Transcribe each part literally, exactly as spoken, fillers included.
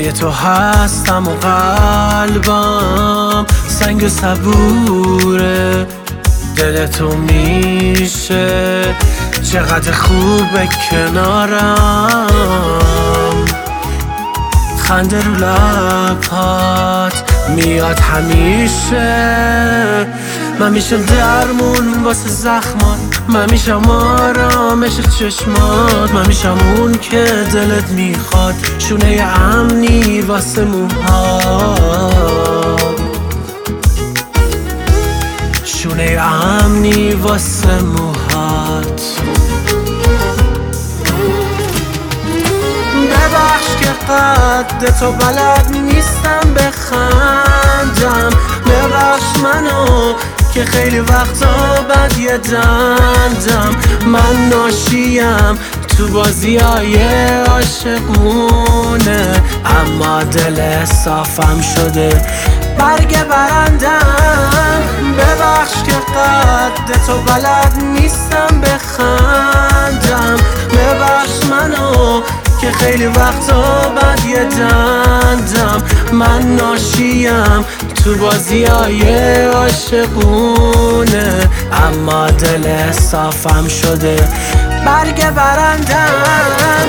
جای تو هستم و قلبم سنگ و صبوره. دل تو میشه چقدر خوبه کنارم، خنده رو لبات میاد همیشه. من میشم درمون واسه زخمات، من میشم آرامش چشمات، من میشم اون که دلت میخواد، شونه امنی واسه موهات، شونه امنی واسه موهات. ببخش که قد تو بلد نیستم بخندم، ببخش منو که خیلی وقتا بد یه دندم. من ناشیم تو بازی های عاشقونه، اما دل صافم شده برگ برندم. ببخش که قد تو بلد نیستم بخندم، ببخش منو که خیلی وقتا بد یه دندم. من ناشیم تو بازی های عاشقونه، اما دل صافم شده برگ برندم.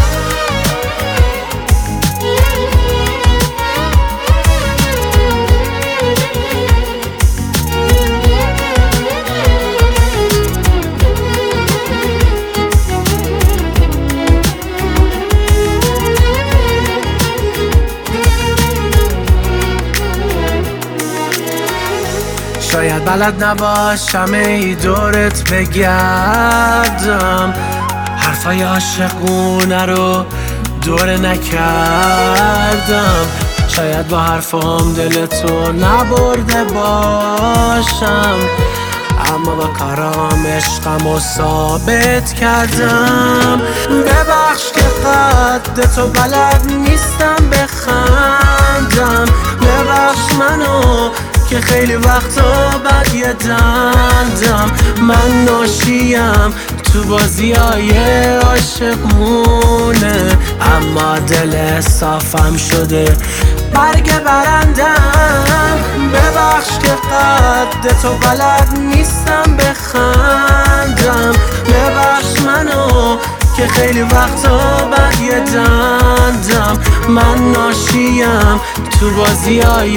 شاید بلد نباشم ای دورت بگردم، حرفای عاشقونه رو دوره نکردم. شاید با حرفام دلتو نبرده باشم، اما با کارام عشقمو ثابت کردم. ببخش که قد تو بلد نیستم بخندم، ببخش منو که خیلی وقتا بد یه دندم. من ناشیم تو بازی های عاشقونه، اما دل صافم شده برگ برندم. ببخش که قد تو بلد نیستم بخندم، ببخش منو که خیلی وقتا بد یه دندم. من ناشیم تو بازی های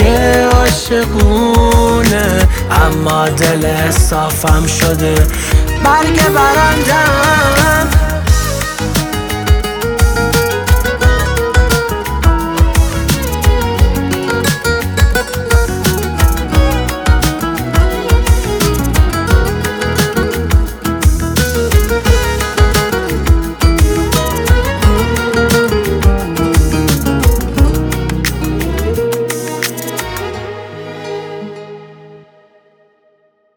عاشقونه، اما دل صافم شده برگ برندم.